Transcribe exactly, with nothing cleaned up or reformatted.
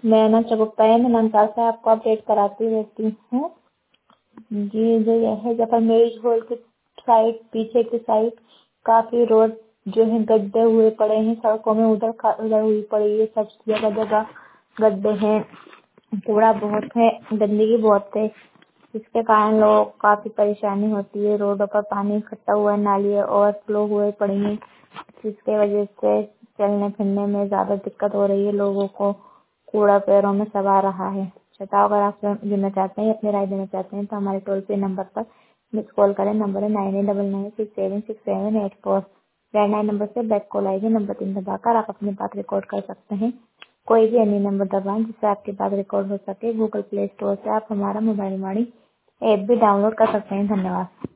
मैं नक्शा गुप्ता है, मैं नंदा से आपको अपडेट कराती रहती हूँ। जी जो यह है जफर मेरिज हॉल की साइड, पीछे की साइड काफी रोड जो है गड्ढे हुए पड़े हैं, सड़कों में उधर खा- उधर हुई पड़ी है, सब जगह जगह गड्ढे हैं, कूड़ा बहुत है, गंदगी बहुत है, जिसके कारण लोग काफी परेशानी होती है। रोडों पर पानी इकट्ठा हुआ है, नाली ओवरफ्लो हुए पड़ी है, जिसके वजह से चलने फिरने में ज्यादा दिक्कत हो रही है लोगों को, कूड़ा पैरों में सवा रहा है। छताओं अगर आप देना चाहते हैं, अपनी राय देना चाहते हैं तो हमारे टोल फ्री नंबर पर मिस कॉल करें। नंबर है nine eight double nine six seven six seven eight four. Landline number से बैक कॉल आएगी, नंबर तीन दबाकर आप अपनी बात रिकॉर्ड कर सकते हैं। कोई भी अन्य नंबर दबाएं जिससे आपकी बात रिकॉर्ड हो सके। गूगल प्ले स्टोर से आप हमारा मोबाइल वाणी ऐप भी डाउनलोड कर सकते हैं। धन्यवाद।